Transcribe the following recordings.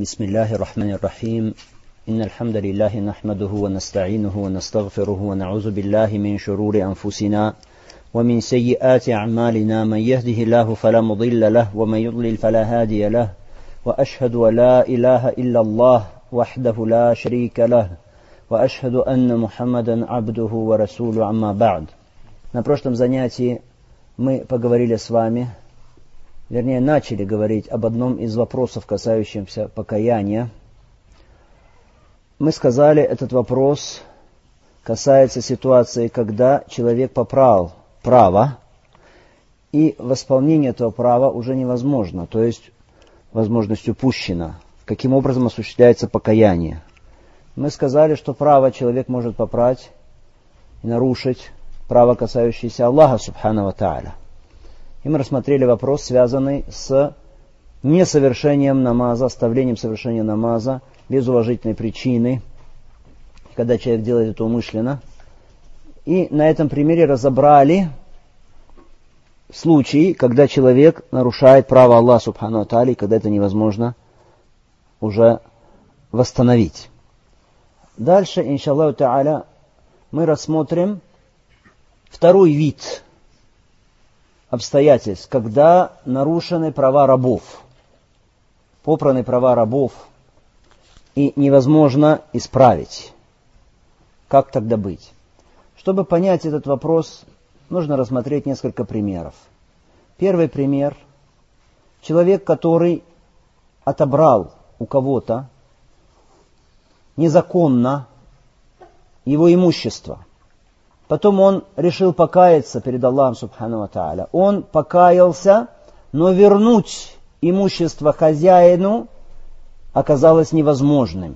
بسم الله الرحمن الرحيم إن الحمد لله نحمده ونستعينه ونستغفره ونعوذ بالله من شرور أنفسنا ومن سيئات أعمالنا من يهده الله فلا مضل له ومن يضلل فلا هادي له وأشهد أن لا إله إلا الله وحده لا شريك له وأشهد أن محمدا عبده ورسوله أما بعد. На прошлом занятии мы поговорили с вами, вернее, начали говорить об одном из вопросов, касающихся покаяния. Мы сказали, этот вопрос касается ситуации, когда человек попрал право, и восполнение этого права уже невозможно, то есть возможность упущена. Каким образом осуществляется покаяние? Мы сказали, что право человек может попрать и нарушить, право, касающееся Аллаха, субхану ва тааля. И мы рассмотрели вопрос, связанный с несовершением намаза, оставлением совершения намаза без уважительной причины, когда человек делает это умышленно. И на этом примере разобрали случаи, когда человек нарушает право Аллаха субхану ва тааля, и когда это невозможно уже восстановить. Дальше, иншаллаху тааля, мы рассмотрим второй вид обстоятельств, когда нарушены права рабов, попраны права рабов, и невозможно исправить. Как тогда быть? Чтобы понять этот вопрос, нужно рассмотреть несколько примеров. Первый пример. Человек, который отобрал у кого-то незаконно его имущество. Потом он решил покаяться перед Аллахом субхану ва тааля. Он покаялся, но вернуть имущество хозяину оказалось невозможным.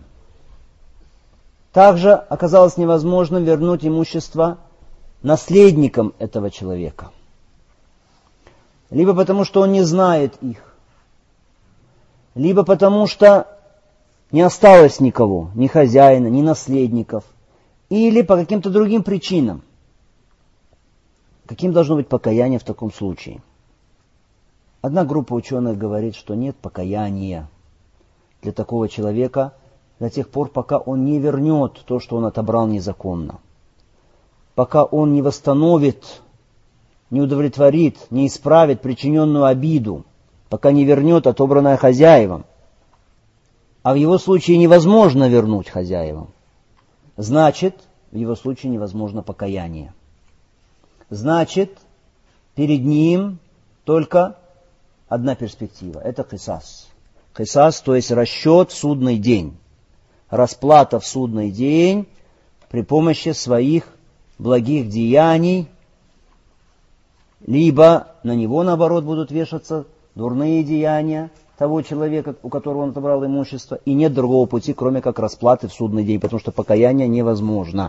Также оказалось невозможным вернуть имущество наследникам этого человека. Либо потому, что он не знает их, либо потому, что не осталось никого, ни хозяина, ни наследников, или по каким-то другим причинам. Каким должно быть покаяние в таком случае? Одна группа ученых говорит, что нет покаяния для такого человека до тех пор, пока он не вернет то, что он отобрал незаконно. Пока он не восстановит, не удовлетворит, не исправит причиненную обиду, пока не вернет отобранное хозяевам. А в его случае невозможно вернуть хозяевам. Значит, в его случае невозможно покаяние. Значит, перед ним только одна перспектива. Это кисас. Кисас, то есть расчет в судный день. Расплата в судный день при помощи своих благих деяний. Либо на него, наоборот, будут вешаться дурные деяния того человека, у которого он отобрал имущество. И нет другого пути, кроме как расплаты в судный день, потому что покаяние невозможно.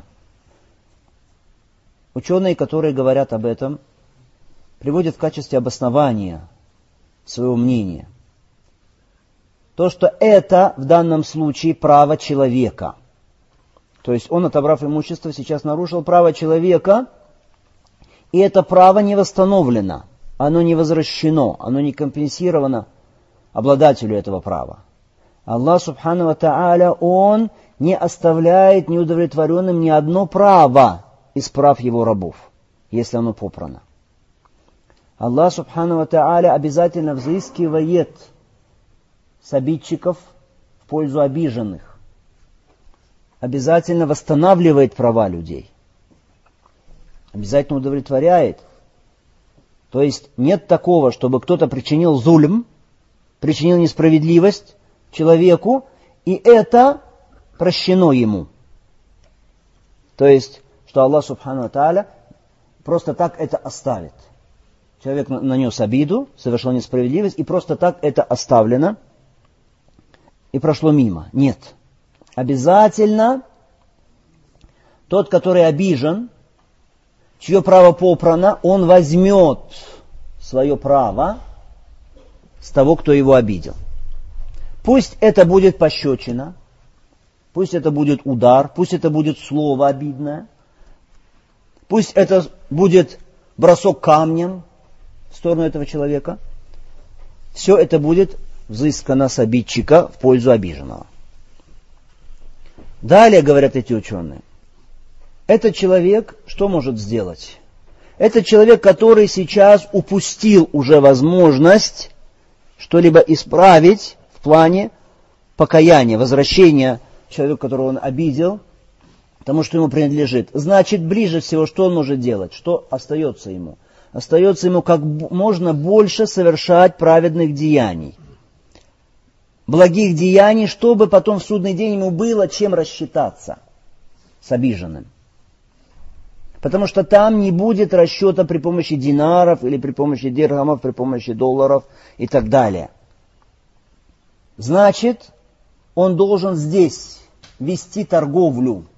Ученые, которые говорят об этом, приводят в качестве обоснования своего мнения то, что это в данном случае право человека. То есть он, отобрав имущество, сейчас нарушил право человека, и это право не восстановлено, оно не возвращено, оно не компенсировано обладателю этого права. Аллах субхану ва тааля, Он не оставляет неудовлетворенным ни одно право из прав его рабов, если оно попрано. Аллах субхану ва тааля обязательно взыскивает с обидчиков в пользу обиженных. Обязательно восстанавливает права людей. Обязательно удовлетворяет. То есть нет такого, чтобы кто-то причинил зульм, причинил несправедливость человеку, и это прощено ему. То есть, что Аллах субхану ва тааля просто так это оставит. Человек нанес обиду, совершил несправедливость, и просто так это оставлено, и прошло мимо. Нет. Обязательно тот, который обижен, чье право попрано, он возьмет свое право с того, кто его обидел. Пусть это будет пощечина, пусть это будет удар, пусть это будет слово обидное, пусть это будет бросок камнем в сторону этого человека. Все это будет взыскано с обидчика в пользу обиженного. Далее, говорят эти ученые, этот человек что может сделать? Это человек, который сейчас упустил уже возможность что-либо исправить в плане покаяния, возвращения человека, которого он обидел, тому, что ему принадлежит. Значит, ближе всего, что он может делать? Что остается ему? Остается ему как можно больше совершать праведных деяний, благих деяний, чтобы потом в судный день ему было чем рассчитаться с обиженным. Потому что там не будет расчета при помощи динаров или при помощи дирхамов, при помощи долларов и так далее. Значит, он должен здесь вести торговлю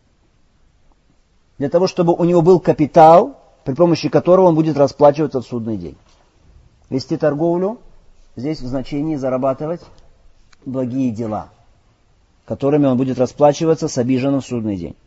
для того, чтобы у него был капитал, при помощи которого он будет расплачиваться в судный день. Вести торговлю здесь в значении зарабатывать благие дела, которыми он будет расплачиваться с обиженным в судный день.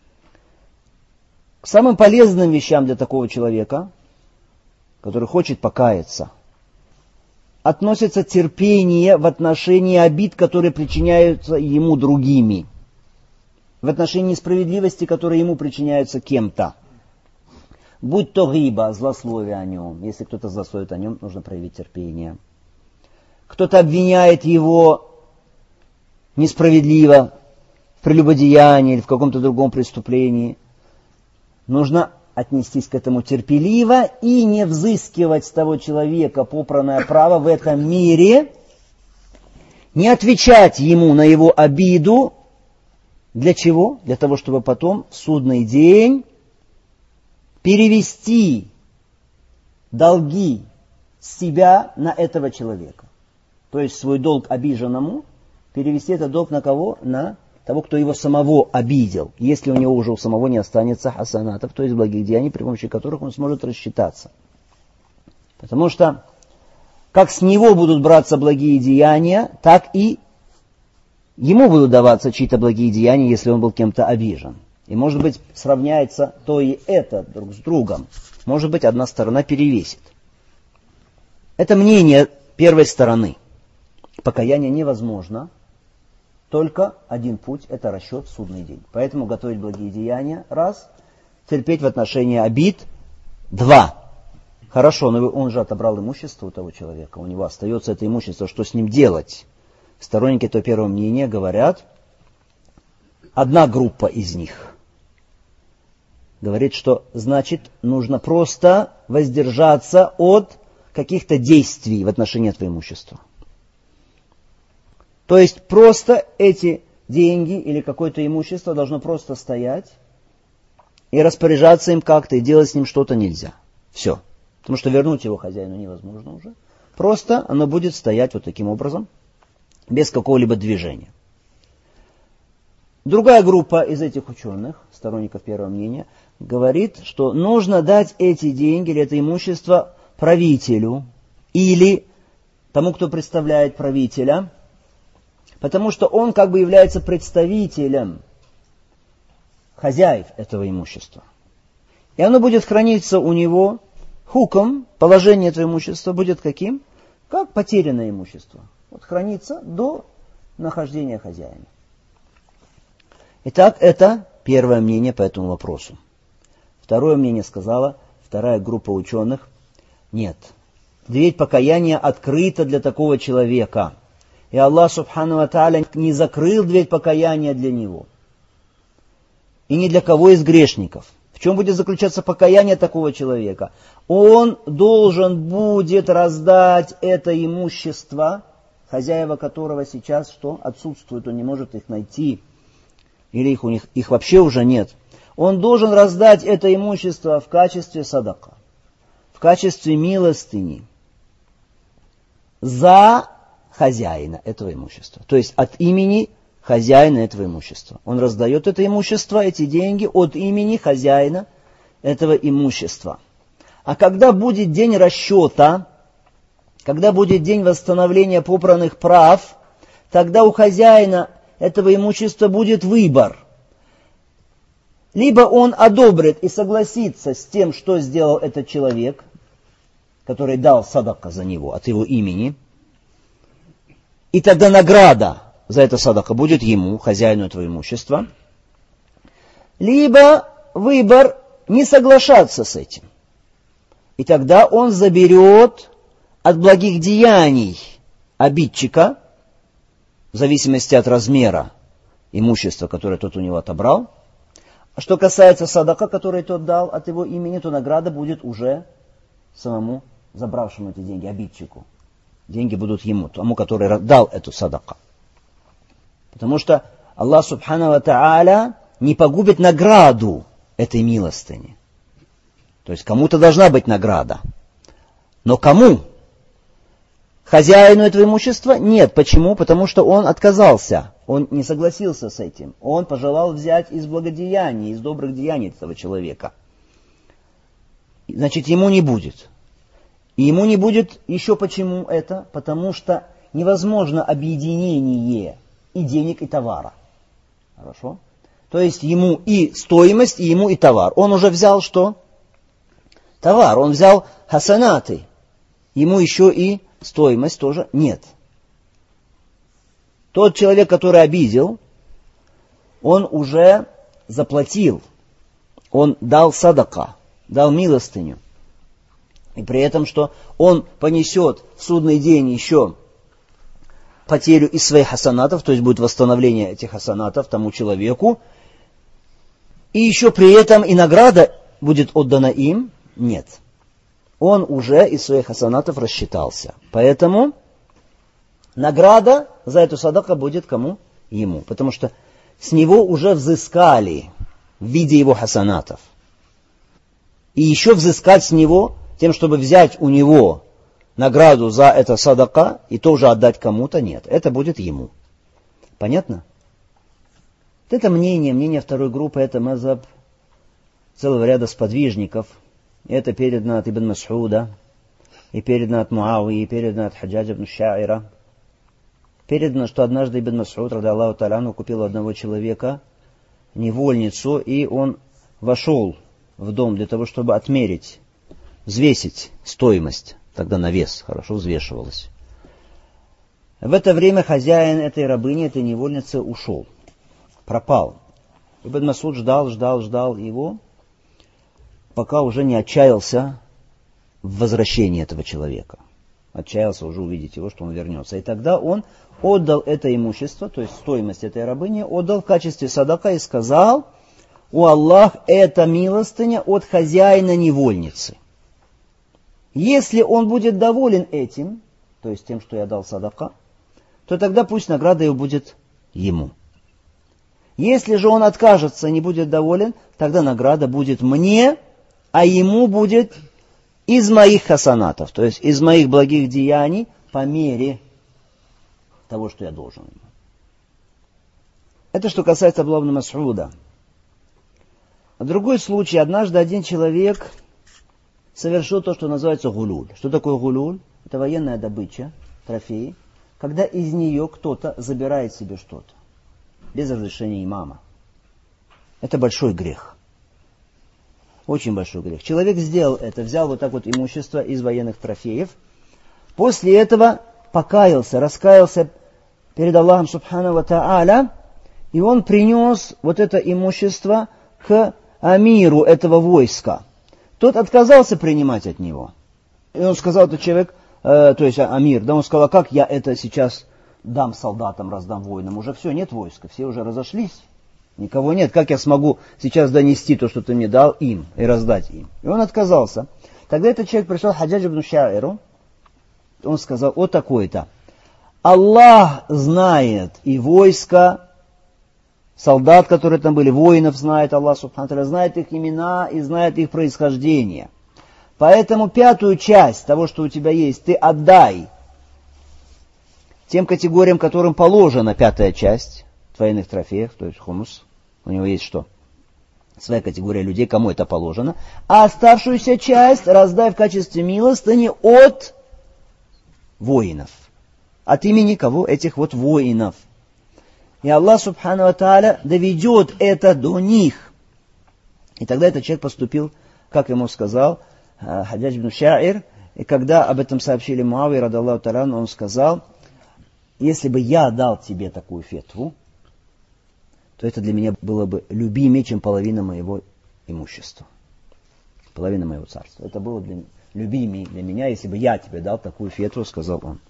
К самым полезным вещам для такого человека, который хочет покаяться, относится терпение в отношении обид, которые причиняются ему другими, в отношении несправедливости, которые ему причиняются кем-то. Будь то гиба, злословие о нем. Если кто-то злословит о нем, нужно проявить терпение. Кто-то обвиняет его несправедливо в прелюбодеянии или в каком-то другом преступлении. Нужно отнестись к этому терпеливо и не взыскивать с того человека попранное право в этом мире, не отвечать ему на его обиду. Для чего? Для того, чтобы потом в судный день перевести долги с себя на этого человека. То есть свой долг обиженному перевести этот долг на кого? На того, кто его самого обидел, если у него уже у самого не останется хасанатов, то есть благих деяний, при помощи которых он сможет рассчитаться. Потому что как с него будут браться благие деяния, так и ему будут даваться чьи-то благие деяния, если он был кем-то обижен. И, может быть, сравняется то и это друг с другом. Может быть, одна сторона перевесит. Это мнение первой стороны. Покаяние невозможно. Только один путь – это расчет в судный день. Поэтому готовить благие деяния – раз. Терпеть в отношении обид – два. Хорошо, но он же отобрал имущество у того человека. У него остается это имущество. Что с ним делать? Сторонники этого первого мнения говорят, одна группа из них говорит, что значит нужно просто воздержаться от каких-то действий в отношении этого имущества. То есть просто эти деньги или какое-то имущество должно просто стоять, и распоряжаться им как-то, и делать с ним что-то нельзя. Все. Потому что вернуть его хозяину невозможно уже. Просто оно будет стоять вот таким образом, без какого-либо движения. Другая группа из этих ученых, сторонников первого мнения, говорит, что нужно дать эти деньги или это имущество правителю или тому, кто представляет правителя, потому что он как бы является представителем хозяев этого имущества. И оно будет храниться у него, хуком, положение этого имущества будет каким? Как потерянное имущество. Вот хранится до нахождения хозяина. Итак, это первое мнение по этому вопросу. Второе мнение сказала вторая группа ученых. Нет, дверь покаяния открыта для такого человека. И Аллах Субхану ва Тааля не закрыл дверь покаяния для него. И ни для кого из грешников. В чем будет заключаться покаяние такого человека? Он должен будет раздать это имущество, хозяева которого сейчас что? Отсутствуют, он не может их найти. Или их вообще уже нет. Он должен раздать это имущество в качестве садака, в качестве милостыни за хозяина этого имущества. То есть от имени хозяина этого имущества. Он раздает это имущество, эти деньги от имени хозяина этого имущества. А когда будет день расчета, когда будет день восстановления попранных прав, тогда у хозяина этого имущества будет выбор. Либо он одобрит и согласится с тем, что сделал этот человек, который дал садака за него от его имени, и тогда награда за это садака будет ему, хозяину этого имущества. Либо выбор не соглашаться с этим. И тогда он заберет от благих деяний обидчика, в зависимости от размера имущества, которое тот у него отобрал. А что касается садака, который тот дал от его имени, то награда будет уже самому забравшему эти деньги, обидчику. Деньги будут ему, тому, который дал эту садака. Потому что Аллах Субхану ва Тааля не погубит награду этой милостыни. То есть кому-то должна быть награда. Но кому? Хозяину этого имущества? Нет. Почему? Потому что он отказался. Он не согласился с этим. Он пожелал взять из благодеяний, из добрых деяний этого человека. Значит, ему не будет. И ему не будет еще почему это? Потому что невозможно объединение и денег, и товара. Хорошо? То есть ему и стоимость, и ему и товар. Он уже взял что? Товар. Он взял хасанаты. Ему еще и стоимость тоже нет. Тот человек, который обидел, он уже заплатил. Он дал садака, дал милостыню. И при этом, что он понесет в судный день еще потерю из своих хасанатов, то есть будет восстановление этих хасанатов тому человеку, и еще при этом и награда будет отдана им, нет. Он уже из своих хасанатов рассчитался. Поэтому награда за эту садака будет кому? Ему. Потому что с него уже взыскали в виде его хасанатов. И еще взыскать с него тем, чтобы взять у него награду за это садака и тоже отдать кому-то, нет. Это будет ему. Понятно? Это мнение второй группы, это мазаб целого ряда сподвижников. Это передано от Ибн Мас'уда, и передано от Муавии, и передано от Хаджаджа ибн Ша'ира. Передано, что однажды Ибн Мас'уд, ради Аллаху та'аля, купил у одного человека невольницу, и он вошел в дом для того, чтобы отмерить, взвесить стоимость. Тогда на вес хорошо взвешивалось. В это время хозяин этой рабыни, этой невольницы, ушел. Пропал. Ибн Мас'уд ждал его, пока уже не отчаялся в возвращении этого человека. Отчаялся уже увидеть его, что он вернется. И тогда он отдал это имущество, то есть стоимость этой рабыни, отдал в качестве садака и сказал: «О Аллах, это милостыня от хозяина невольницы. Если он будет доволен этим, то есть тем, что я дал садака, то тогда пусть награда его будет ему. Если же он откажется, не будет доволен, тогда награда будет мне, а ему будет из моих хасанатов, то есть из моих благих деяний по мере того, что я должен ему». Это что касается Абдуллаха ибн Мас'уда. Другой случай. Однажды один человек совершил то, что называется гулюль. Что такое гулюль? Это военная добыча, трофеи, когда из нее кто-то забирает себе что-то без разрешения имама. Это большой грех. Очень большой грех. Человек сделал это, взял вот так вот имущество из военных трофеев. После этого покаялся, раскаялся перед Аллахом Субхану ва Тааля, и он принес вот это имущество к амиру этого войска. Тот отказался принимать от него. И он сказал, этот человек, то есть амир, да, он сказал: а как я это сейчас дам солдатам, раздам воинам? Уже все, нет войска, все уже разошлись, никого нет. Как я смогу сейчас донести то, что ты мне дал, им и раздать им? И он отказался. Тогда этот человек пришел к Хаджаджу ибн Ша'иру. Он сказал: о такой-то, Аллах знает и войско, солдат, которые там были, воинов знает Аллах Субхану ва Тааля, знает их имена и знает их происхождение. Поэтому 5-ю часть того, что у тебя есть, ты отдай тем категориям, которым положена 5-я часть в военных трофеях, то есть хумус. У него есть что? Своя категория людей, кому это положено. А оставшуюся часть раздай в качестве милостыни от воинов. От имени кого? Этих вот воинов. И Аллах Субхану ва Тааля доведет это до них. И тогда этот человек поступил, как ему сказал Хаджадж ибн Ша'ир. И когда об этом сообщили Муавии, ради Аллаху та'аля, он сказал: если бы я дал тебе такую фетву, то это для меня было бы любимее, чем половина моего имущества. Половина моего царства. Это было любимее для меня, если бы я тебе дал такую фетву, сказал он.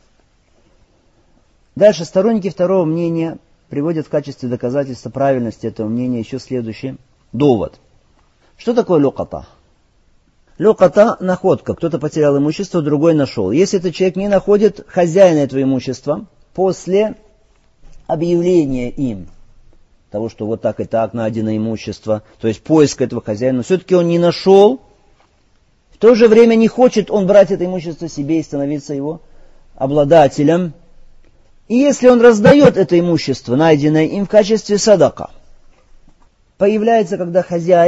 Дальше сторонники второго мнения приводят в качестве доказательства правильности этого мнения еще следующий довод. Что такое люката? Люката – находка. Кто-то потерял имущество, другой нашел. Если этот человек не находит хозяина этого имущества после объявления им того, что вот так и так найдено имущество, то есть поиск этого хозяина, но все-таки он не нашел, в то же время не хочет он брать это имущество себе и становиться его обладателем. И если он раздает это имущество, найденное им в качестве садака, появляется, когда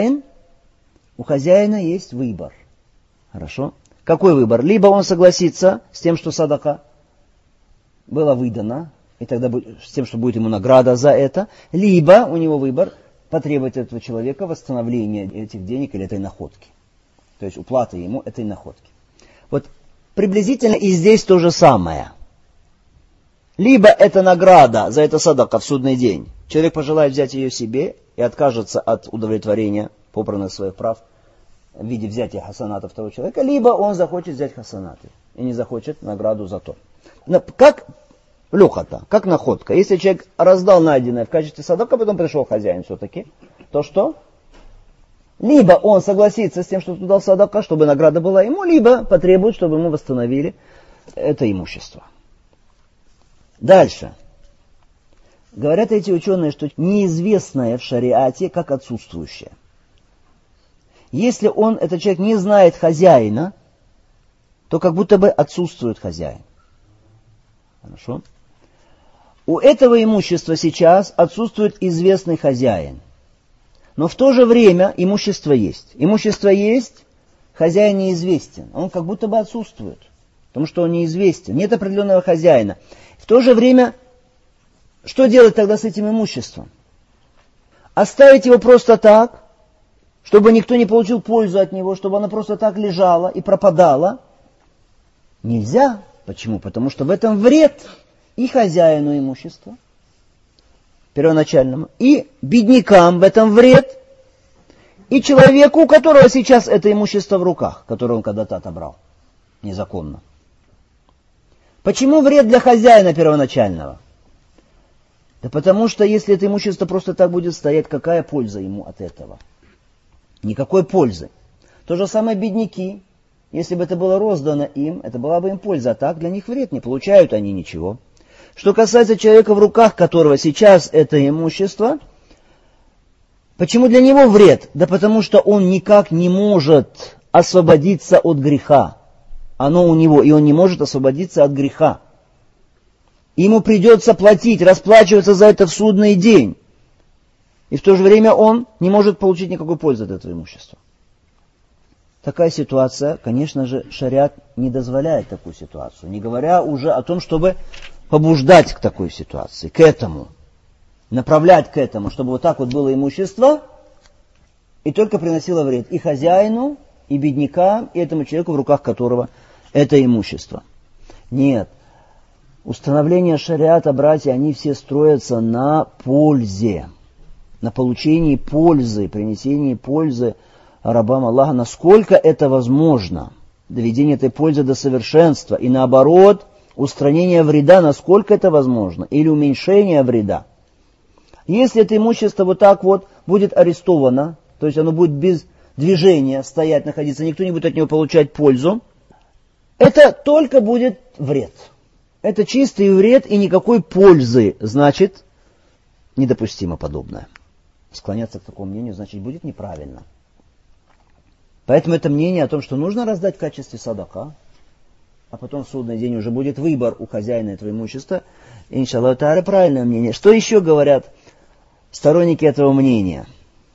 у хозяина есть выбор. Хорошо? Какой выбор? Либо он согласится с тем, что садака была выдана, и тогда с тем, что будет ему награда за это, либо у него выбор потребовать от этого человека восстановления этих денег или этой находки. То есть уплаты ему этой находки. Вот приблизительно и здесь то же самое. Либо это награда за это садака в судный день. Человек пожелает взять ее себе и откажется от удовлетворения попранных своих прав в виде взятия хасанатов того человека, либо он захочет взять хасанаты и не захочет награду за то. Как люката, как находка. Если человек раздал найденное в качестве садака, потом пришел хозяин все-таки, то что? Либо он согласится с тем, что дал садака, чтобы награда была ему, либо потребует, чтобы ему восстановили это имущество. Дальше. Говорят эти ученые, что неизвестное в шариате как отсутствующее. Если этот человек не знает хозяина, то как будто бы отсутствует хозяин. Хорошо? У этого имущества сейчас отсутствует известный хозяин. Но в то же время имущество есть. Имущество есть, хозяин неизвестен. Он как будто бы отсутствует, потому что он неизвестен. Нет определенного хозяина. В то же время, что делать тогда с этим имуществом? Оставить его просто так, чтобы никто не получил пользу от него, чтобы оно просто так лежало и пропадало? Нельзя. Почему? Потому что в этом вред и хозяину имущества, первоначальному, и беднякам в этом вред, и человеку, у которого сейчас это имущество в руках, которое он когда-то отобрал незаконно. Почему вред для хозяина первоначального? Да потому что если это имущество просто так будет стоять, какая польза ему от этого? Никакой пользы. То же самое бедняки. Если бы это было роздано им, это была бы им польза. А так для них вред, не получают они ничего. Что касается человека, в руках которого сейчас это имущество, почему для него вред? Да потому что он никак не может освободиться от греха. Оно у него, и он не может освободиться от греха. Ему придется платить, расплачиваться за это в судный день. И в то же время он не может получить никакой пользы от этого имущества. Такая ситуация, конечно же, шариат не дозволяет такую ситуацию. Не говоря уже о том, чтобы побуждать к такой ситуации, к этому. Направлять к этому, чтобы вот так вот было имущество, и только приносило вред и хозяину, и беднякам, и этому человеку, в руках которого это имущество. Нет. Установления шариата, братья, они все строятся на пользе, на получении пользы, принесении пользы рабам Аллаха, насколько это возможно, доведение этой пользы до совершенства, и наоборот, устранение вреда, насколько это возможно, или уменьшение вреда. Если это имущество вот так вот будет арестовано, то есть оно будет без движения стоять, находиться, никто не будет от него получать пользу, это только будет вред. Это чистый вред и никакой пользы, значит, недопустимо подобное. Склоняться к такому мнению, значит, будет неправильно. Поэтому это мнение о том, что нужно раздать в качестве садака, а потом в судный день уже будет выбор у хозяина этого имущества, иншаллах тааля, правильное мнение. Что еще говорят сторонники этого мнения?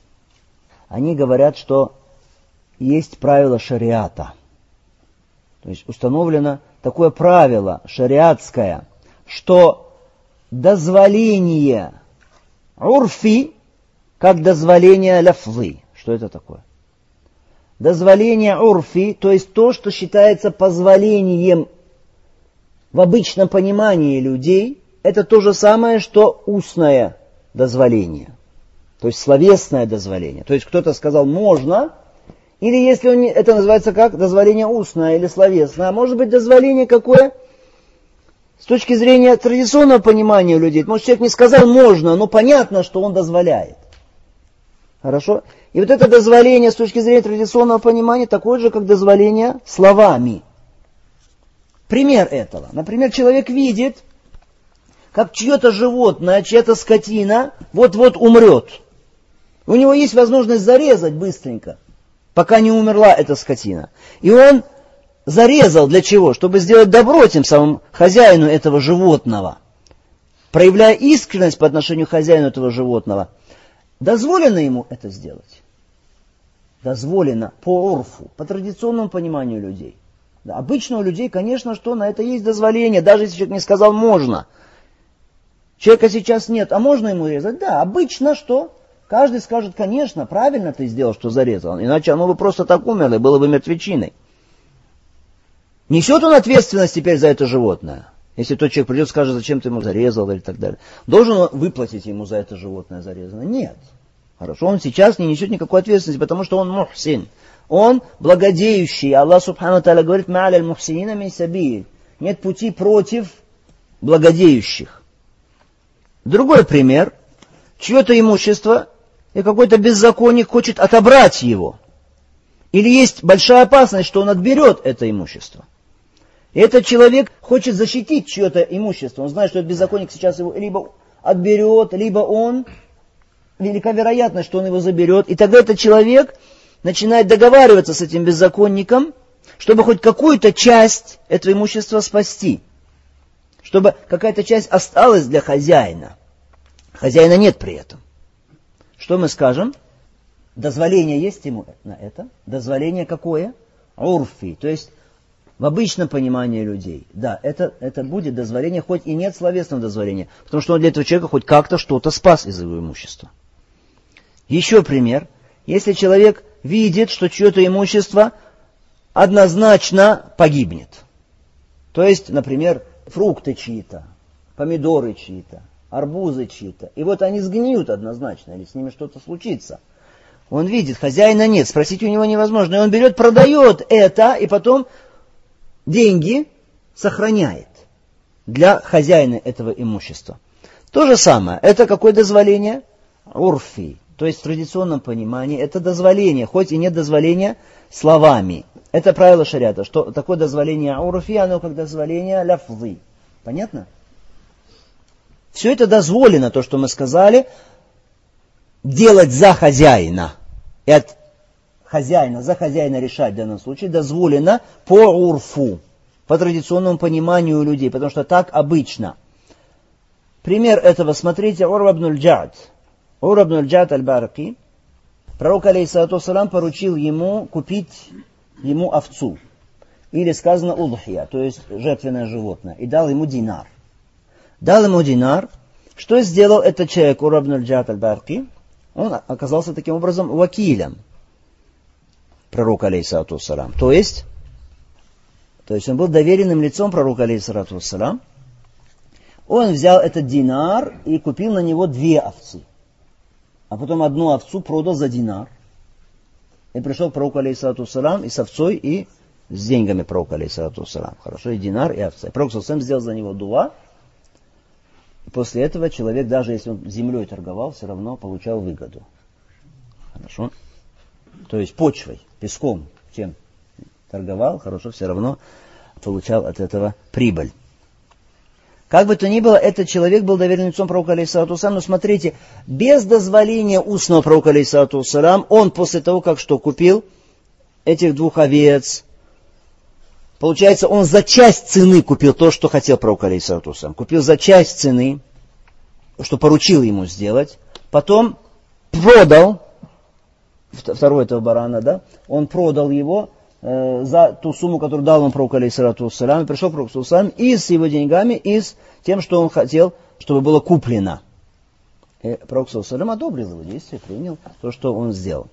Они говорят, что есть правило шариата. То есть установлено такое правило шариатское, что дозволение урфи, как дозволение ляфзы. Что это такое? Дозволение урфи, то есть то, что считается позволением в обычном понимании людей, это то же самое, что устное дозволение. То есть словесное дозволение. То есть кто-то сказал «можно», или если он это называется как дозволение устное или словесное, а может быть дозволение какое? С точки зрения традиционного понимания людей. Может, человек не сказал «можно», но понятно, что он дозволяет. Хорошо? И вот это дозволение с точки зрения традиционного понимания такое же, как дозволение словами. Пример этого. Например, человек видит, как чье-то животное, чья-то скотина вот-вот умрет. У него есть возможность зарезать быстренько, пока не умерла эта скотина. И он зарезал для чего? Чтобы сделать добро тем самым хозяину этого животного. Проявляя искренность по отношению к хозяину этого животного. Дозволено ему это сделать? Дозволено по орфу, по традиционному пониманию людей. Да, обычно у людей, конечно, что на это есть дозволение, даже если человек не сказал «можно». Человека сейчас нет, а можно ему резать? Да, обычно что? Каждый скажет, конечно, правильно ты сделал, что зарезал, иначе оно бы просто так умерло и было бы мертвечиной. Несет он ответственность теперь за это животное? Если тот человек придет и скажет, зачем ты ему зарезал или так далее. Должен он выплатить ему за это животное зарезанное? Нет. Хорошо, он сейчас не несет никакой ответственности, потому что он мухсин. Он благодеющий. Аллах субхану тааля говорит, ма'аля аль-мухсинина мин сабиль. Нет пути против благодеющих. Другой пример. Чье-то имущество, и какой-то беззаконник хочет отобрать его. Или есть большая опасность, что он отберет это имущество. И этот человек хочет защитить чье-то имущество. Он знает, что этот беззаконник сейчас его либо отберет, либо он, велика вероятность, что он его заберет. И тогда этот человек начинает договариваться с этим беззаконником, чтобы хоть какую-то часть этого имущества спасти. Чтобы какая-то часть осталась для хозяина. Хозяина нет при этом. Что мы скажем? Дозволение есть ему на это? Дозволение какое? Урфи. То есть в обычном понимании людей. Да, это будет дозволение, хоть и нет словесного дозволения. Потому что он для этого человека хоть как-то что-то спас из его имущества. Еще пример. Если человек видит, что чье-то имущество однозначно погибнет. То есть, например, фрукты чьи-то, помидоры чьи-то, арбузы чьи-то. И вот они сгниют однозначно, или с ними что-то случится. Он видит, хозяина нет, спросить у него невозможно. И он берет, продает это, и потом деньги сохраняет для хозяина этого имущества. То же самое. Это какое дозволение? Урфи. То есть в традиционном понимании это дозволение, хоть и нет дозволения словами. Это правило шариата, что такое дозволение урфи, оно как дозволение ляфзы. Понятно? Все это дозволено, то, что мы сказали, делать за хозяина. И от хозяина, за хозяина решать в данном случае дозволено по урфу, по традиционному пониманию людей, потому что так обычно. Пример этого, смотрите, Урва ибн аль-Джад. Урва ибн аль-Джад аль-Бараки. Пророк, алейхиссалату вассалам, поручил ему купить ему овцу. Или сказано удхия, то есть жертвенное животное. И дал ему динар. Дал ему динар. Что сделал этот человек, Урва ибн аль-Джад аль-Бараки? Он оказался таким образом вакилем пророка, алейхиссалату вассалам. То есть он был доверенным лицом пророка, алейхиссалату вассалам. Он взял этот динар и купил на него 2 овцы. А потом одну овцу продал за динар. И пришел к пророку, алейхиссалату вассалам, и с овцой, и с деньгами пророка, алейхиссалату вассалам. Хорошо, и динар, и овца. И пророк сам сделал за него дуа. И после этого человек, даже если он землей торговал, все равно получал выгоду. Хорошо? То есть почвой, песком, чем торговал, хорошо, все равно получал от этого прибыль. Как бы то ни было, этот человек был доверенным лицом пророка, алейхиссалату вассалам, но смотрите, без дозволения устного пророка, алейхиссалату вассалам, он после того, как что купил этих 2 овец, получается, он за часть цены купил то, что хотел пророк, алейхиссалату вассалам. Купил за часть цены, что поручил ему сделать. Потом продал, второй этого барана, да, он продал его за ту сумму, которую дал ему пророк, алейхиссалату вассалам. И пришел пророк, алейхиссалату вассалам, и с его деньгами, и с тем, что он хотел, чтобы было куплено. И пророк, алейхиссалату вассалам, одобрил его действие, принял то, что он сделал.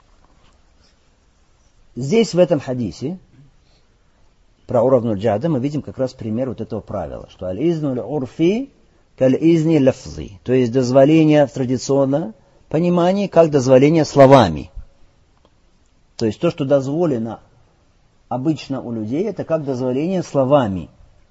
Здесь, в этом хадисе, про Урва ибн аль-Джада, мы видим как раз пример вот этого правила, что аль-изну аль-урфи каль-изни лафзи, то есть дозволение в традиционном понимании, как дозволение словами. То есть то, что дозволено обычно у людей, это как дозволение словами.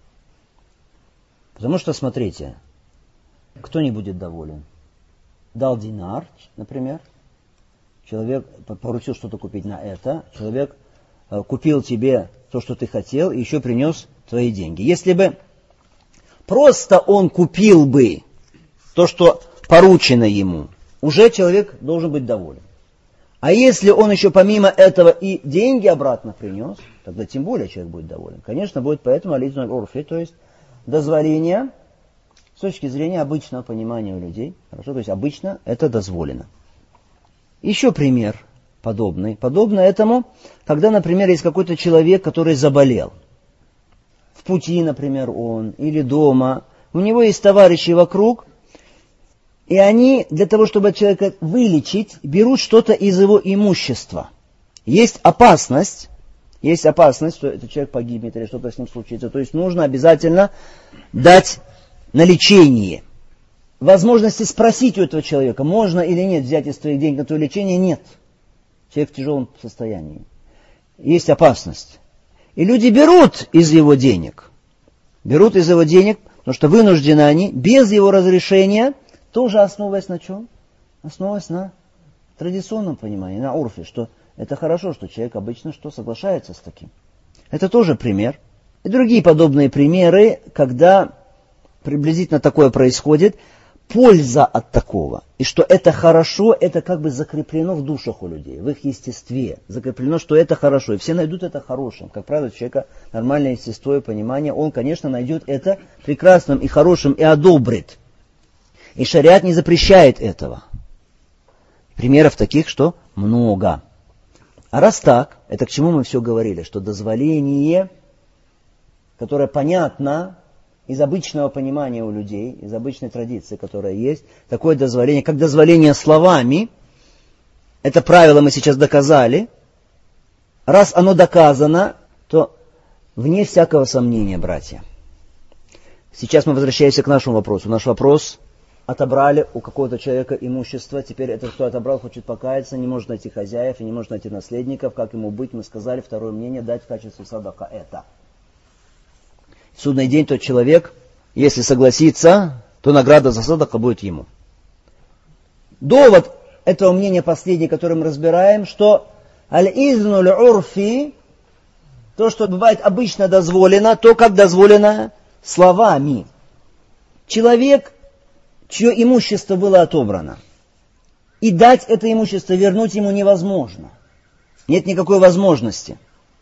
Потому что, смотрите, кто не будет доволен? Дал динар, например, человек поручил что-то купить на это, человек купил тебе то, что ты хотел, и еще принес твои деньги. Если бы просто он купил бы то, что поручено ему, уже человек должен быть доволен. А если он еще помимо этого и деньги обратно принес, тогда тем более человек будет доволен. Конечно, будет поэтому ализн урфи, то есть дозволение с точки зрения обычного понимания у людей. Хорошо, то есть обычно это дозволено. Еще пример подобный. Подобно этому, когда, например, есть какой-то человек, который заболел. В пути, например, он, или дома. У него есть товарищи вокруг, и они для того, чтобы человека вылечить, берут что-то из его имущества. Есть опасность, что этот человек погибнет или что-то с ним случится. То есть нужно обязательно дать на лечение. Возможности спросить у этого человека, можно или нет взять из твоих денег на твое лечение, нет. Человек в тяжелом состоянии. Есть опасность. И люди берут из его денег, потому что вынуждены они, без его разрешения, тоже основываясь на чем? Основываясь на традиционном понимании, на урфе, что это хорошо, что человек обычно соглашается с таким. Это тоже пример. И другие подобные примеры, когда приблизительно такое происходит, польза от такого. И что это хорошо, это как бы закреплено в душах у людей, в их естестве. Закреплено, что это хорошо. И все найдут это хорошим. Как правило, у человека нормальное естество и понимание, он, конечно, найдет это прекрасным и хорошим и одобрит. И шариат не запрещает этого. Примеров таких, что много. А раз так, это к чему мы все говорили, что дозволение, которое понятно из обычного понимания у людей, из обычной традиции, которая есть, такое дозволение, как дозволение словами, это правило мы сейчас доказали. Раз оно доказано, то вне всякого сомнения, братья. Сейчас мы возвращаемся к нашему вопросу. Наш вопрос: отобрали у какого-то человека имущество, теперь этот, кто отобрал, хочет покаяться, не может найти хозяев и не может найти наследников, как ему быть, мы сказали, второе мнение, дать в качестве садака это. В судный день тот человек, если согласится, то награда за садака будет ему. Довод этого мнения последний, который мы разбираем, что аль-изну л'урфи, то, что бывает обычно дозволено, то, как дозволено словами. Человек, чье имущество было отобрано, и дать это имущество, вернуть ему невозможно. Нет никакой возможности.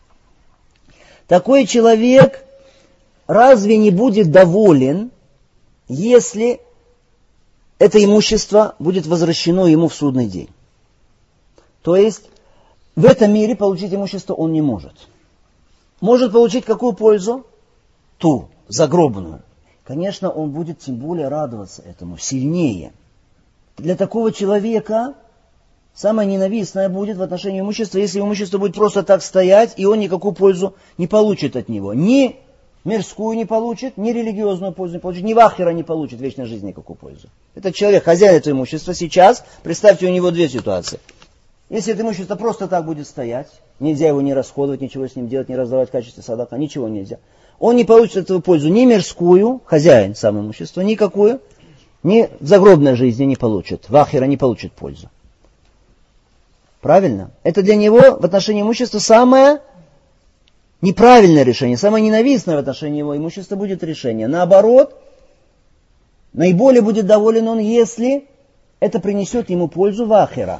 Такой человек разве не будет доволен, если это имущество будет возвращено ему в судный день? То есть в этом мире получить имущество он не может. Может получить какую пользу? Ту, загробную. Конечно, он будет тем более радоваться этому, сильнее. Для такого человека самое ненавистное будет в отношении имущества, если имущество будет просто так стоять, и он никакую пользу не получит от него. Ни мирскую не получит, ни религиозную пользу не получит, ни вахира не получит, вечной жизни никакую пользу. Этот человек, хозяин этого имущества, сейчас, представьте, у него две ситуации. Если это имущество просто так будет стоять, нельзя его не расходовать, ничего с ним делать, не раздавать в качестве садака, ничего нельзя. Он не получит от этого пользу ни мирскую, хозяин сам имущества, никакую, ни в загробной жизни не получит, вахира не получит пользу. Правильно? Это для него в отношении имущества самое неправильное решение, самое ненавистное в отношении его имущества будет решение. Наоборот, наиболее будет доволен он, если это принесет ему пользу вахира.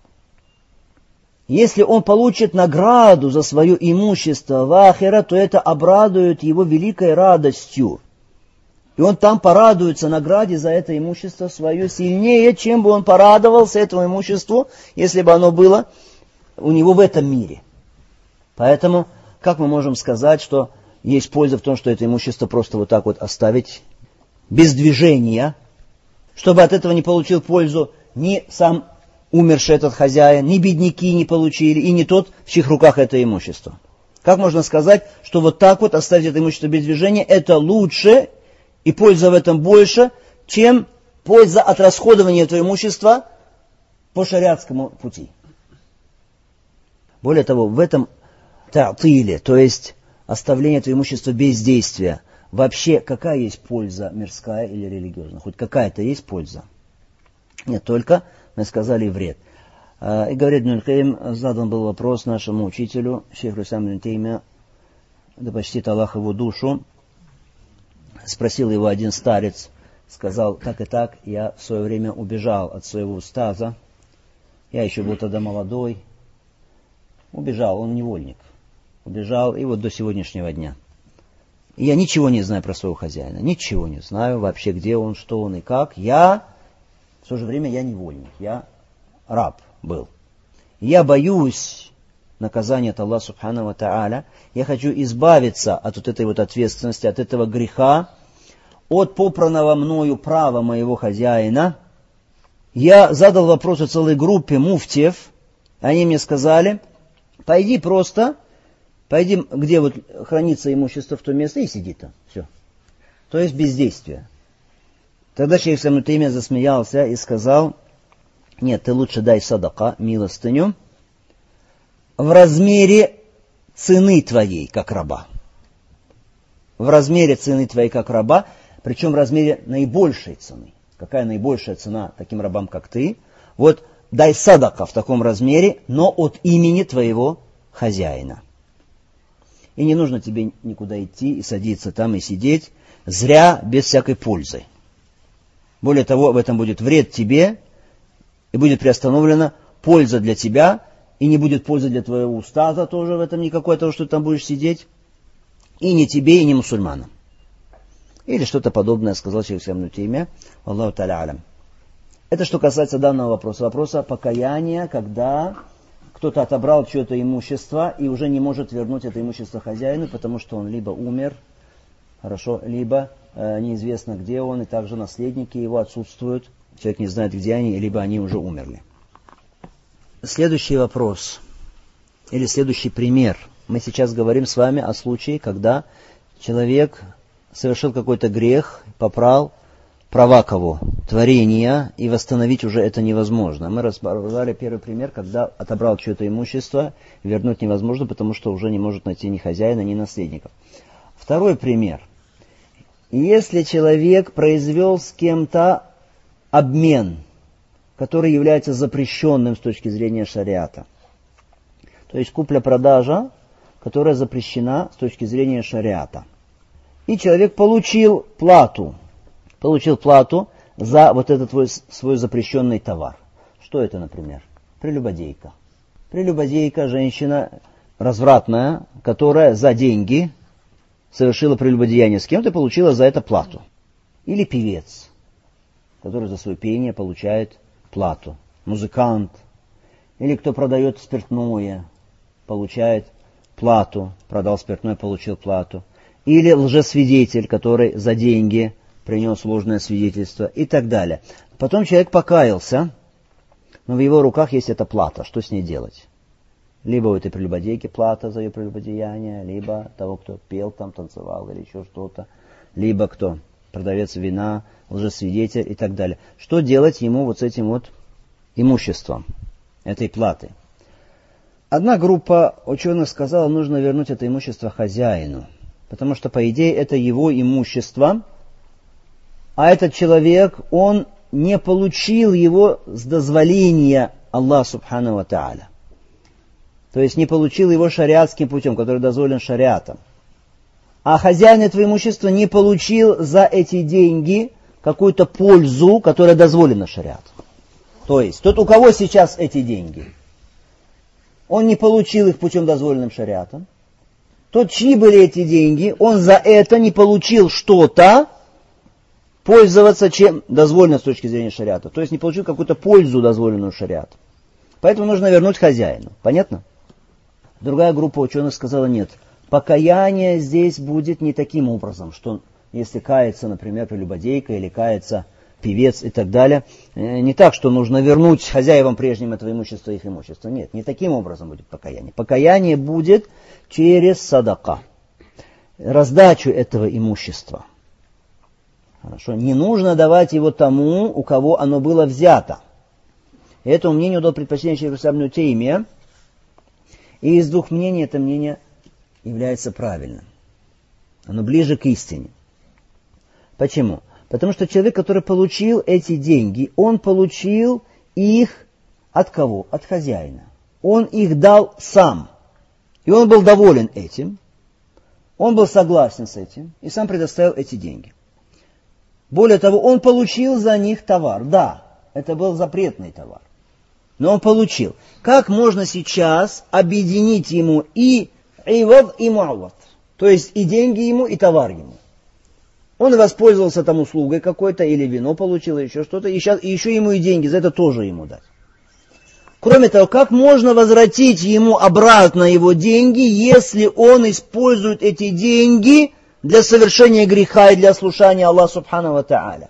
Если он получит награду за свое имущество вахира, то это обрадует его великой радостью. И он там порадуется награде за это имущество свое сильнее, чем бы он порадовался этому имуществу, если бы оно было у него в этом мире. Поэтому, как мы можем сказать, что есть польза в том, что это имущество просто вот так вот оставить без движения, чтобы от этого не получил пользу ни сам умерший этот хозяин, ни бедняки не получили, и не тот, в чьих руках это имущество. Как можно сказать, что вот так вот оставить это имущество без движения, это лучше, и польза в этом больше, чем польза от расходования твоего имущества по шариатскому пути. Более того, в этом та'тиле, то есть оставление твоего имущества без действия, вообще какая есть польза мирская или религиозная? Хоть какая-то есть польза? Нет, только мы сказали вред. И говорит Ибн аль-Каим, задан был вопрос нашему учителю, шейху ислам ибн Теймия, да почтит Аллах его душу. Спросил его один старец, сказал, так и так, я в свое время убежал от своего устаза, я еще был тогда молодой, убежал, он невольник, убежал, и вот до сегодняшнего дня. И я ничего не знаю про своего хозяина, ничего не знаю вообще, где он, что он и как. В то же время я невольник, я раб был. Я боюсь наказания от Аллаха Субхану ва Тааля. Я хочу избавиться от вот этой вот ответственности, от этого греха, от попранного мною права моего хозяина. Я задал вопрос целой группе муфтиев. Они мне сказали, пойди, где вот хранится имущество, в то место, и сиди там. Все. То есть бездействие. Тогда шейх ислам ибн Теймия засмеялся и сказал, нет, ты лучше дай садака, милостыню, в размере цены твоей, как раба. В размере цены твоей, как раба, причем в размере наибольшей цены. Какая наибольшая цена таким рабам, как ты? Вот дай садака в таком размере, но от имени твоего хозяина. И не нужно тебе никуда идти и садиться там и сидеть зря, без всякой пользы. Более того, в этом будет вред тебе, и будет приостановлена польза для тебя, и не будет пользы для твоего устаза тоже в этом никакой, того, что ты там будешь сидеть, и не тебе, и не мусульманам. Или что-то подобное сказал шейх ислам ибн Теймия, Аллаху та'аля алям. Это что касается данного вопроса покаяния, когда кто-то отобрал чье-то имущество и уже не может вернуть это имущество хозяину, потому что он либо умер, либо неизвестно где он, и также наследники его отсутствуют, человек не знает где они, либо они уже умерли. Следующий вопрос, или следующий пример. Мы сейчас говорим с вами о случае, когда человек совершил какой-то грех, попрал права кого? Творения, и восстановить уже это невозможно. Мы разбирали первый пример, когда отобрал чье-то имущество, вернуть невозможно, потому что уже не может найти ни хозяина, ни наследников. Второй пример. Если человек произвел с кем-то обмен, который является запрещенным с точки зрения шариата, то есть купля-продажа, которая запрещена с точки зрения шариата, и человек получил плату за вот этот свой запрещенный товар. Что это, например? Прелюбодейка. Прелюбодейка, женщина развратная, которая за деньги совершила прелюбодеяние с кем-то и получила за это плату. Или певец, который за свое пение получает плату. Музыкант. Или кто продает спиртное, получает плату. Продал спиртное, получил плату. Или лжесвидетель, который за деньги принес ложное свидетельство и так далее. Потом человек покаялся, но в его руках есть эта плата. Что с ней делать? Либо у этой прелюбодейки плата за ее прелюбодеяние, либо того, кто пел там, танцевал или еще что-то, либо кто? Продавец вина, лжесвидетель и так далее. Что делать ему вот с этим вот имуществом, этой платы? Одна группа ученых сказала, нужно вернуть это имущество хозяину, потому что, по идее, это его имущество, а этот человек, он не получил его с дозволения Аллаха Субхану ва Тааля. То есть не получил его шариатским путем, который дозволен шариатом. А хозяин этого имущества не получил за эти деньги какую-то пользу, которая дозволена шариатом. То есть тот, у кого сейчас эти деньги, он не получил их путем дозволенным шариатом. Тот, чьи были эти деньги, он за это не получил что-то, пользоваться чем дозволено с точки зрения шариата. То есть не получил какую-то пользу, дозволенную шариатом. Поэтому нужно вернуть хозяину. Понятно? Другая группа ученых сказала, нет, покаяние здесь будет не таким образом, что если кается, например, прелюбодейка или кается певец и так далее, не так, что нужно вернуть хозяевам прежним этого имущества их имущество. Нет, не таким образом будет покаяние. Покаяние будет через садака, раздачу этого имущества. Хорошо. Не нужно давать его тому, у кого оно было взято. И этому мнению дал предпочтение шейх ибн Ибн Теймия. И из двух мнений это мнение является правильным. Оно ближе к истине. Почему? Потому что человек, который получил эти деньги, он получил их от кого? От хозяина. Он их дал сам. И он был доволен этим. Он был согласен с этим. И сам предоставил эти деньги. Более того, он получил за них товар. Да, это был запретный товар. Но он получил. Как можно сейчас объединить ему и ивад, и муавад? То есть и деньги ему, и товар ему. Он воспользовался там услугой какой-то, или вино получил, или еще что-то, и еще ему и деньги за это тоже ему дать. Кроме того, как можно возвратить ему обратно его деньги, если он использует эти деньги для совершения греха и для слушания Аллаха Субхану ва Тааля?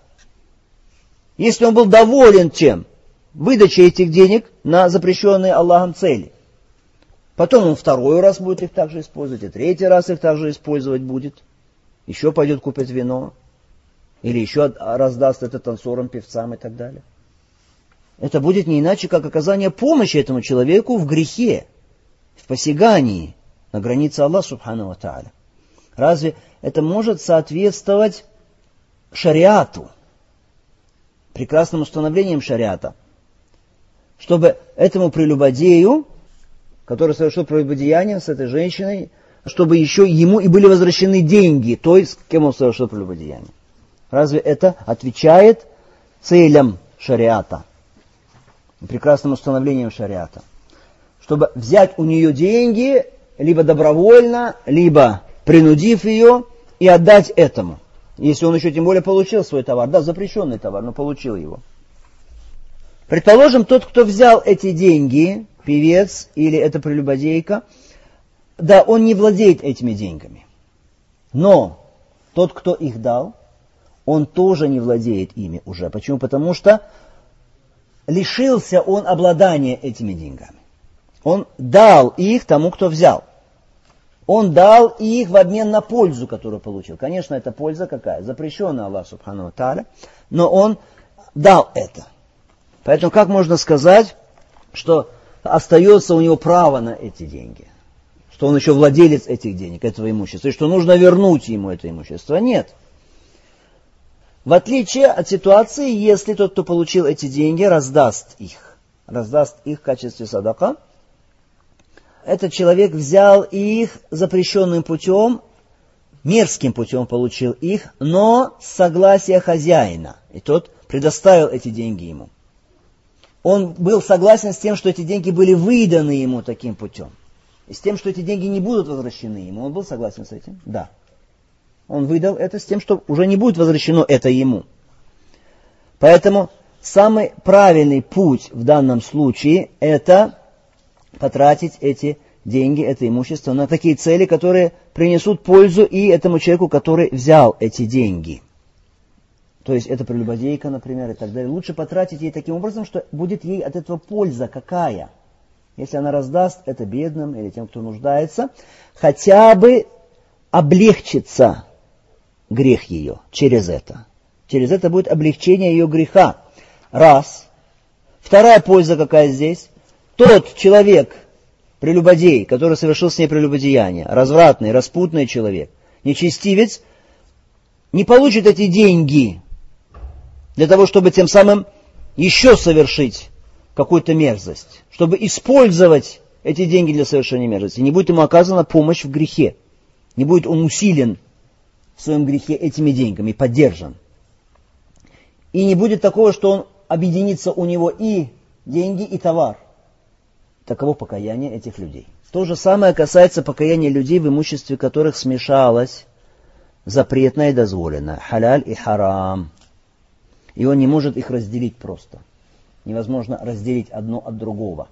Если он был доволен чем? Выдачей этих денег на запрещенные Аллахом цели. Потом он второй раз будет их также использовать, и третий раз их также использовать будет. Еще пойдет купить вино, или еще раздаст это танцорам, певцам и так далее. Это будет не иначе, как оказание помощи этому человеку в грехе, в посягании на границе Аллаха Субхану ва Тааля. Разве это может соответствовать шариату, прекрасным установлениям шариата, чтобы этому прелюбодею, который совершил прелюбодеяние с этой женщиной, чтобы еще ему и были возвращены деньги той, с кем он совершил прелюбодеяние? Разве это отвечает целям шариата, прекрасным установлением шариата? Чтобы взять у нее деньги, либо добровольно, либо принудив ее, и отдать этому. Если он еще тем более получил свой товар. Да, запрещенный товар, но получил его. Предположим, тот, кто взял эти деньги, певец или эта прелюбодейка, да, он не владеет этими деньгами. Но тот, кто их дал, он тоже не владеет ими уже. Почему? Потому что лишился он обладания этими деньгами. Он дал их тому, кто взял. Он дал их в обмен на пользу, которую получил. Конечно, эта польза какая? Запрещенная Аллаху Субхану ва Тааля. Но он дал это. Поэтому как можно сказать, что остается у него право на эти деньги? Что он еще владелец этих денег, этого имущества, и что нужно вернуть ему это имущество? Нет. В отличие от ситуации, если тот, кто получил эти деньги, раздаст их в качестве садака, этот человек взял их запрещенным путем, мерзким путем получил их, но с согласия хозяина, и тот предоставил эти деньги ему. Он был согласен с тем, что эти деньги были выданы ему таким путем. И с тем, что эти деньги не будут возвращены ему. Он был согласен с этим? Да. Он выдал это с тем, что уже не будет возвращено это ему. Поэтому самый правильный путь в данном случае – это потратить эти деньги, это имущество на такие цели, которые принесут пользу и этому человеку, который взял эти деньги. То есть это прелюбодейка, например, и так далее. Лучше потратить ей таким образом, что будет ей от этого польза какая. Если она раздаст это бедным или тем, кто нуждается, хотя бы облегчится грех ее через это. Через это будет облегчение ее греха. Раз. Вторая польза какая здесь? Тот человек, прелюбодей, который совершил с ней прелюбодеяние, развратный, распутный человек, нечестивец, не получит эти деньги для того, чтобы тем самым еще совершить какую-то мерзость, чтобы использовать эти деньги для совершения мерзости. Не будет ему оказана помощь в грехе. Не будет он усилен в своем грехе этими деньгами, поддержан. И не будет такого, что он объединится у него и деньги, и товар. Таково покаяние этих людей. То же самое касается покаяния людей, в имуществе которых смешалось запретное и дозволенное, халяль и харам. И он не может их разделить просто. Невозможно разделить одно от другого.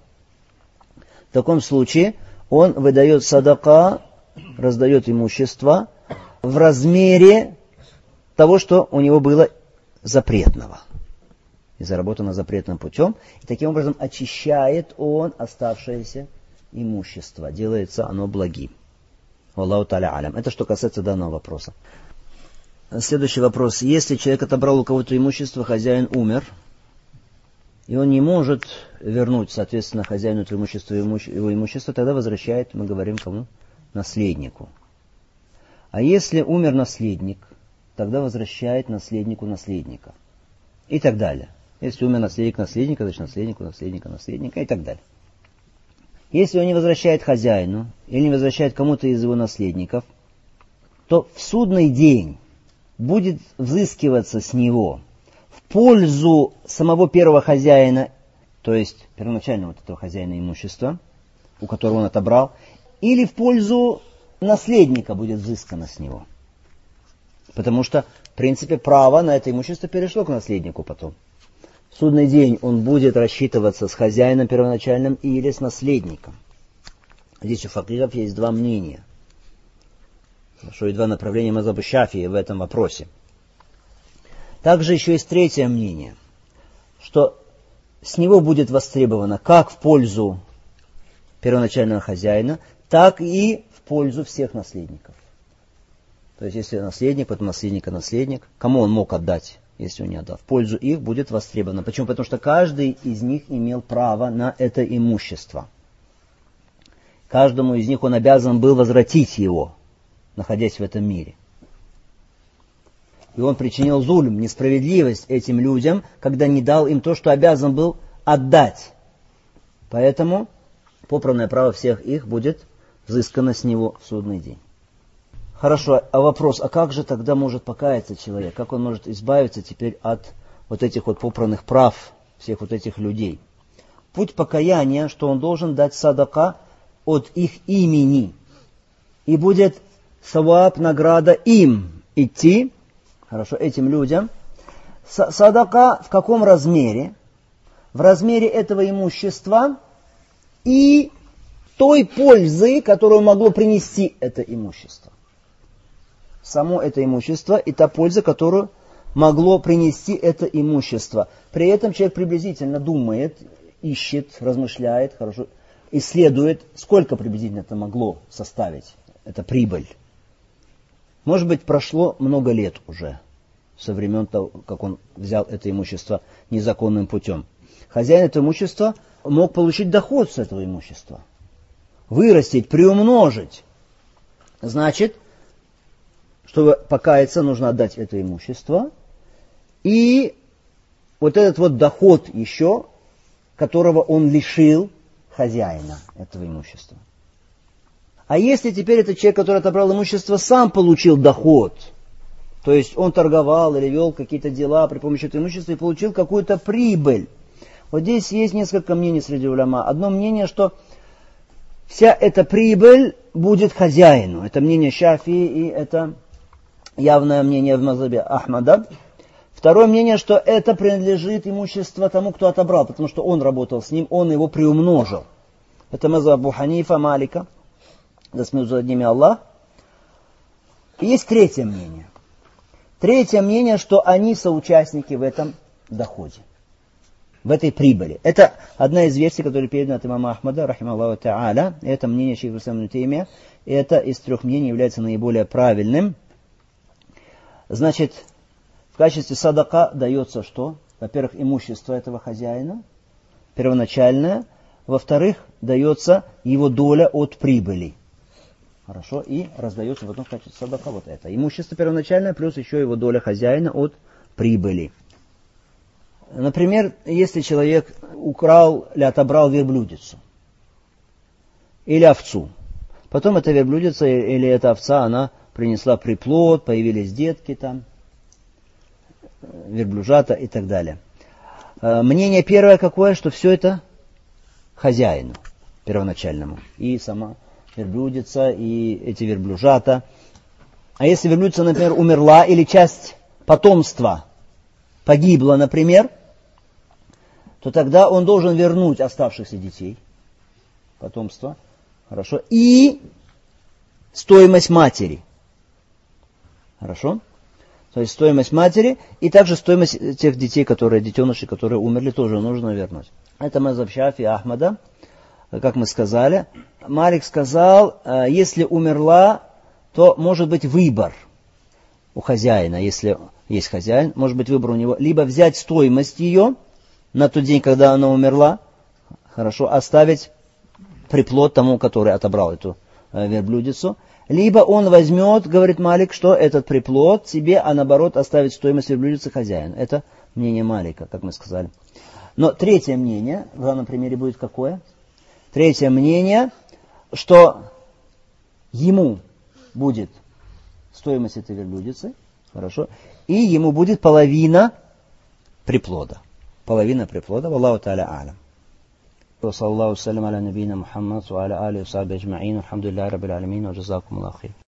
В таком случае он выдает садака, раздает имущество в размере того, что у него было запретного. И заработано запретным путем. И таким образом очищает он оставшееся имущество. Делается оно благим. Аллаху та'аля алям. Это что касается данного вопроса. Следующий вопрос. Если человек отобрал у кого-то имущество, хозяин умер, и он не может вернуть, соответственно, хозяину этого имущества его имущество, тогда возвращает, мы говорим, кому? Наследнику. А если умер наследник, тогда возвращает наследнику наследника. И так далее. Если умер наследник наследника, значит наследнику наследника наследника и так далее. Если он не возвращает хозяину или не возвращает кому-то из его наследников, то в судный день будет взыскиваться с него в пользу самого первого хозяина, то есть первоначального вот этого хозяина имущества, у которого он отобрал, или в пользу наследника будет взыскано с него. Потому что, в принципе, право на это имущество перешло к наследнику потом. В судный день он будет рассчитываться с хозяином первоначальным или с наследником. Здесь у факихов есть два мнения. Хорошо, и два направления мазхаба Шафии в этом вопросе. Также еще есть третье мнение, что с него будет востребовано как в пользу первоначального хозяина, так и в пользу всех наследников. То есть, если наследник, потом наследника наследник, кому он мог отдать, если он не отдал? В пользу их будет востребовано. Почему? Потому что каждый из них имел право на это имущество. Каждому из них он обязан был возвратить его, находясь в этом мире. И он причинил зульм, несправедливость этим людям, когда не дал им то, что обязан был отдать. Поэтому попранное право всех их будет взыскано с него в судный день. Хорошо, а вопрос, а как же тогда может покаяться человек? Как он может избавиться теперь от вот этих вот попранных прав всех вот этих людей? Путь покаяния, что он должен дать садака от их имени. И будет саваб, награда им идти, хорошо, этим людям. Садака в каком размере? В размере этого имущества и той пользы, которую могло принести это имущество. Само это имущество и та польза, которую могло принести это имущество. При этом человек приблизительно думает, ищет, размышляет, хорошо, исследует, сколько приблизительно это могло составить, эта прибыль. Может быть, прошло много лет уже, со времен того, как он взял это имущество незаконным путем. Хозяин этого имущества мог получить доход с этого имущества, вырастить, приумножить. Значит, чтобы покаяться, нужно отдать это имущество. И вот этот вот доход еще, которого он лишил хозяина этого имущества. А если теперь этот человек, который отобрал имущество, сам получил доход, то есть он торговал или вел какие-то дела при помощи этого имущества и получил какую-то прибыль. Вот здесь есть несколько мнений среди уляма. Одно мнение, что вся эта прибыль будет хозяину. Это мнение Шафии и это явное мнение в мазхабе Ахмада. Второе мнение, что это принадлежит имущество тому, кто отобрал, потому что он работал с ним, он его приумножил. Это мазхаб Абу Ханифа, Малика, да смеются над ними Аллах. И есть третье мнение. Третье мнение, что они соучастники в этом доходе, в этой прибыли. Это одна из версий, которая передана от имама Ахмада, рахималлаху та'аля. Это мнение шейха ислама ибн Таймия. Это из трех мнений является наиболее правильным. Значит, в качестве садака дается что? Во-первых, имущество этого хозяина, первоначальное. Во-вторых, дается его доля от прибыли. Хорошо, и раздается потом в качестве садака вот это. Имущество первоначальное, плюс еще его доля хозяина от прибыли. Например, если человек украл или отобрал верблюдицу или овцу, потом эта верблюдица или эта овца, она принесла приплод, появились детки там, верблюжата и так далее. Мнение первое какое, что все это хозяину первоначальному. И сама верблюдица, и эти верблюжата. А если верблюдица, например, умерла, или часть потомства погибла, например, то тогда он должен вернуть оставшихся детей, потомство, хорошо, и стоимость матери. Хорошо? То есть стоимость матери и также стоимость тех детей, детенышей, которые умерли, тоже нужно вернуть. Это мазхаб Шафии Ахмада, как мы сказали. Малик сказал, если умерла, то может быть выбор. у хозяина, если есть хозяин, может быть выбор у него, либо взять стоимость ее на тот день, когда она умерла, хорошо, оставить приплод тому, который отобрал эту верблюдицу, либо он возьмет, говорит Малик, что этот приплод себе, а наоборот оставит стоимость верблюдицы хозяину. Это мнение Малика, как мы сказали. Но третье мнение, в данном примере будет какое? Третье мнение, что ему будет стоимость этой верблюдицы, хорошо, и ему будет половина приплода. Половина приплода. Валлаху та'аля а'лям. وصلى الله وسلم على نبينا محمد وعلى آله وصحبه أجمعين والحمد لله رب العالمين وجزاكم الله خير.